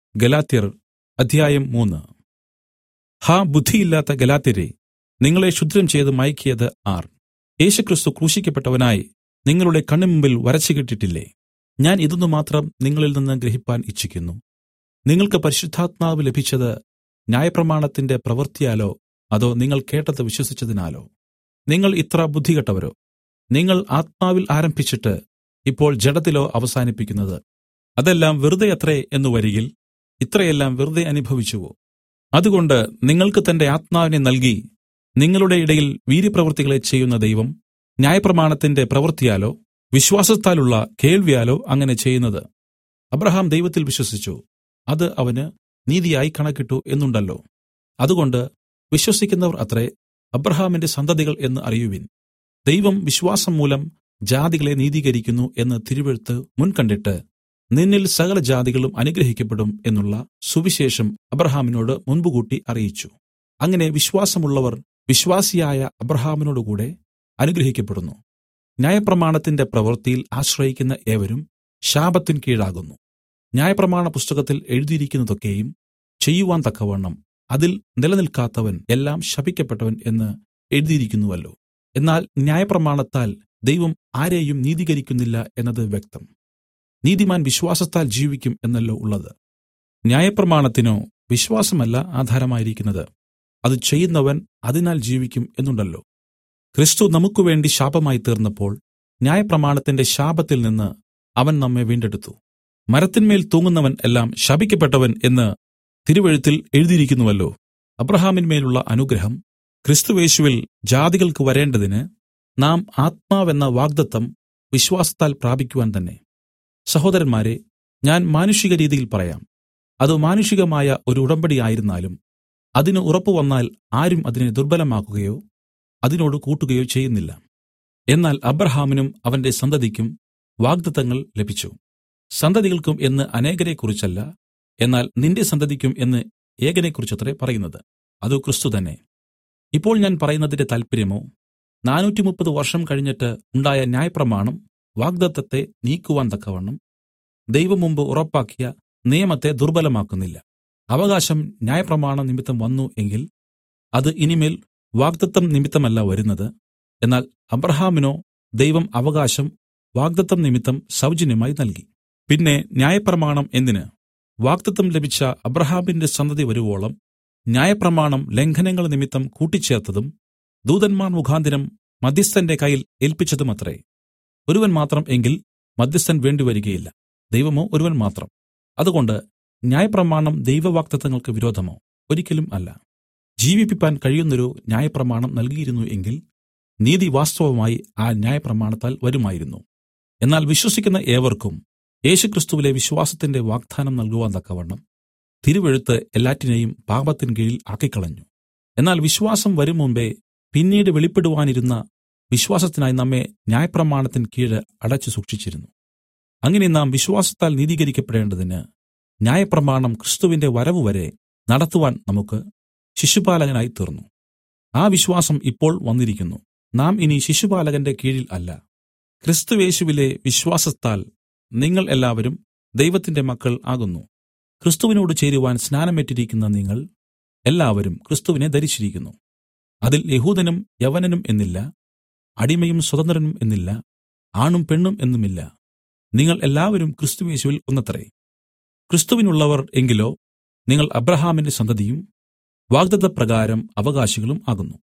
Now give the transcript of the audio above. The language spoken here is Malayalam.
ഗലാത്യർ അധ്യായം 3. ഹാ ബുദ്ധിയില്ലാത്ത ഗലാത്യരെ, നിങ്ങളെ ക്ഷുദ്രം ചെയ്ത് മയക്കിയത് ആർ? യേശുക്രിസ്തു ക്രൂശിക്കപ്പെട്ടവനായി നിങ്ങളുടെ കണ്ണിമുമ്പിൽ വരച്ചുകെട്ടിട്ടില്ലേ? ഞാൻ ഇതൊന്നു മാത്രം നിങ്ങളിൽ നിന്ന് ഗ്രഹിപ്പാൻ ഇച്ഛിക്കുന്നു. നിങ്ങൾക്ക് പരിശുദ്ധാത്മാവ് ലഭിച്ചത് ന്യായപ്രമാണത്തിന്റെ പ്രവൃത്തിയാലോ അതോ നിങ്ങൾ കേട്ടത് വിശ്വസിച്ചതിനാലോ? നിങ്ങൾ ഇത്ര ബുദ്ധികെട്ടവരോ? നിങ്ങൾ ആത്മാവിൽ ആരംഭിച്ചിട്ട് ഇപ്പോൾ ജഡത്തിലോ അവസാനിപ്പിക്കുന്നത്? അതെല്ലാം വെറുതെ അത്രേ എന്നു വരികിൽ ഇത്രയെല്ലാം വെറുതെ അനുഭവിച്ചുവോ? അതുകൊണ്ട് നിങ്ങൾക്ക് തന്റെ ആത്മാവിനെ നൽകി നിങ്ങളുടെ ഇടയിൽ വീര്യപ്രവൃത്തികളെ ചെയ്യുന്ന ദൈവം ന്യായപ്രമാണത്തിന്റെ പ്രവൃത്തിയാലോ വിശ്വാസത്താലുള്ള കേൾവിയാലോ അങ്ങനെ ചെയ്യുന്നത്? അബ്രാഹാം ദൈവത്തിൽ വിശ്വസിച്ചു, അത് അവന് നീതിയായി കണക്കിട്ടു എന്നുണ്ടല്ലോ. അതുകൊണ്ട് വിശ്വസിക്കുന്നവർ അത്രേ അബ്രാഹാമിന്റെ സന്തതികൾ എന്ന് അറിയുവിൻ. ദൈവം വിശ്വാസം മൂലം ജാതികളെ നീതീകരിക്കുന്നു എന്ന് തിരുവെഴുത്ത് മുൻകണ്ടിട്ട് നിന്നിൽ സകല ജാതികളും അനുഗ്രഹിക്കപ്പെടും എന്നുള്ള സുവിശേഷം അബ്രാഹാമിനോട് മുൻപുകൂട്ടി അറിയിച്ചു. അങ്ങനെ വിശ്വാസമുള്ളവർ വിശ്വാസിയായ അബ്രാഹാമിനോടുകൂടെ അനുഗ്രഹിക്കപ്പെടുന്നു. ന്യായപ്രമാണത്തിന്റെ പ്രവൃത്തിയിൽ ആശ്രയിക്കുന്ന ഏവരും ശാപത്തിൻ കീഴാകുന്നു. ന്യായപ്രമാണ പുസ്തകത്തിൽ എഴുതിയിരിക്കുന്നതൊക്കെയും ചെയ്യുവാൻ തക്കവണ്ണം അതിൽ നിലനിൽക്കാത്തവൻ എല്ലാം ശപിക്കപ്പെട്ടവൻ എന്ന് എഴുതിയിരിക്കുന്നുവല്ലോ. എന്നാൽ ന്യായപ്രമാണത്താൽ ദൈവം ആരെയും നീതീകരിക്കുന്നില്ല എന്നത് വ്യക്തം. നീതിമാൻ വിശ്വാസത്താൽ ജീവിക്കും എന്നല്ലോ ഉള്ളത്. ന്യായപ്രമാണത്തിനോ വിശ്വാസമല്ല ആധാരമായിരിക്കുന്നത്, അത് ചെയ്യുന്നവൻ അതിനാൽ ജീവിക്കും എന്നുണ്ടല്ലോ. ക്രിസ്തു നമുക്കുവേണ്ടി ശാപമായി തീർന്നപ്പോൾ ന്യായപ്രമാണത്തിന്റെ ശാപത്തിൽ നിന്ന് അവൻ നമ്മെ വീണ്ടെടുത്തു. മരത്തിന്മേൽ തൂങ്ങുന്നവൻ എല്ലാം ശപിക്കപ്പെട്ടവൻ എന്ന് തിരുവെഴുത്തിൽ എഴുതിയിരിക്കുന്നുവല്ലോ. അബ്രാഹാമിന്മേലുള്ള അനുഗ്രഹം ക്രിസ്തുയേശുവിൽ ജാതികൾക്ക് വരേണ്ടതിന് നാം ആത്മാവെന്ന വാഗ്ദത്തം വിശ്വാസത്താൽ പ്രാപിക്കുവാൻ തന്നെ. സഹോദരന്മാരെ, ഞാൻ മാനുഷിക രീതിയിൽ പറയാം. അത് മാനുഷികമായ ഒരു ഉടമ്പടി ആയിരുന്നാലും അതിന് ഉറപ്പ് വന്നാൽ ആരും അതിനെ ദുർബലമാക്കുകയോ അതിനോട് കൂട്ടുകയോ ചെയ്യുന്നില്ല. എന്നാൽ അബ്രാഹാമിനും അവന്റെ സന്തതിക്കും വാഗ്ദത്തങ്ങൾ ലഭിച്ചു. സന്തതികൾക്കും എന്ന് അനേകരെക്കുറിച്ചല്ല, എന്നാൽ നിന്റെ സന്തതിക്കും എന്ന് ഏകനെക്കുറിച്ചത്രേ പറയുന്നത്, അത് ക്രിസ്തു തന്നെ. ഇപ്പോൾ ഞാൻ പറയുന്നതിന്റെ താല്പര്യമോ 430 വർഷം കഴിഞ്ഞിട്ട് ഉണ്ടായ ന്യായപ്രമാണം വാഗ്ദത്തത്തെ നീക്കുവാൻ തക്കവണ്ണം ദൈവം മുമ്പ് ഉറപ്പാക്കിയ നിയമത്തെ ദുർബലമാക്കുന്നില്ല. അവകാശം ന്യായപ്രമാണം നിമിത്തം വന്നു എങ്കിൽ അത് ഇനിമേൽ വാഗ്ദത്തം നിമിത്തമല്ല വരുന്നത്. എന്നാൽ അബ്രാഹാമിനോ ദൈവം അവകാശം വാഗ്ദത്തം നിമിത്തം സൗജന്യമായി നൽകി. പിന്നെ ന്യായപ്രമാണം എന്തിന്? വാഗ്ദത്തം ലഭിച്ച അബ്രാഹാമിന്റെ സന്തതി വരുവോളം ന്യായപ്രമാണം ലംഘനങ്ങൾ നിമിത്തം കൂട്ടിച്ചേർത്തതും ദൂതന്മാർ മുഖാന്തരം മദ്ധ്യസ്ഥന്റെ കയ്യിൽ ഏൽപ്പിച്ചതുമത്രേ. ഒരുവൻ മാത്രം എങ്കിൽ മദ്ധ്യസ്ഥൻ വേണ്ടിവരികയില്ല, ദൈവമോ ഒരുവൻ മാത്രം. അതുകൊണ്ട് ന്യായപ്രമാണം ദൈവവാഗ്ദത്തങ്ങൾക്ക് വിരോധമോ? ഒരിക്കലും അല്ല. ജീവിപ്പിപ്പാൻ കഴിയുന്നൊരു ന്യായപ്രമാണം നൽകിയിരുന്നു എങ്കിൽ നീതി വാസ്തവമായി ആ ന്യായപ്രമാണത്താൽ വരുമായിരുന്നു. എന്നാൽ വിശ്വസിക്കുന്ന ഏവർക്കും യേശുക്രിസ്തുവിലെ വിശ്വാസത്തിന്റെ വാഗ്ദാനം നൽകുവാൻ തക്കവണ്ണം തിരുവെഴുത്ത് എല്ലാറ്റിനെയും പാപത്തിൻ കീഴിൽ ആക്കിക്കളഞ്ഞു. എന്നാൽ വിശ്വാസം വരും മുമ്പേ പിന്നീട് വെളിപ്പെടുവാനിരുന്ന വിശ്വാസത്തിനായി നമ്മെ ന്യായപ്രമാണത്തിൻ കീഴ് അടച്ചു സൂക്ഷിച്ചിരുന്നു. അങ്ങനെ നാം വിശ്വാസത്താൽ നീതീകരിക്കപ്പെടേണ്ടതിന് ന്യായപ്രമാണം ക്രിസ്തുവിന്റെ വരവ് വരെ നടത്തുവാൻ നമുക്ക് ശിശുപാലകനായി തീർന്നു. ആ വിശ്വാസം ഇപ്പോൾ വന്നിരിക്കുന്നു. നാം ഇനി ശിശുപാലകന്റെ കീഴിൽ അല്ല. ക്രിസ്തുയേശുവിലെ വിശ്വാസത്താൽ നിങ്ങൾ എല്ലാവരും ദൈവത്തിന്റെ മക്കൾ ആകുന്നു. ക്രിസ്തുവിനോട് ചേരുവാൻ സ്നാനമേറ്റിരിക്കുന്ന നിങ്ങൾ എല്ലാവരും ക്രിസ്തുവിനെ ധരിച്ചിരിക്കുന്നു. അതിൽ യഹൂദനും യവനനും എന്നില്ല, അടിമയും സ്വതന്ത്രനും എന്നില്ല, ആണും പെണ്ണും എന്നുമില്ല. നിങ്ങൾ എല്ലാവരും ക്രിസ്തുയേശുവിൽ ഒന്നത്രേ. ക്രിസ്തുവിനുള്ളവർ എങ്കിലോ നിങ്ങൾ അബ്രാഹാമിന്റെ സന്തതിയും വാഗ്ദത്തപ്രകാരം അവകാശികളും ആകുന്നു.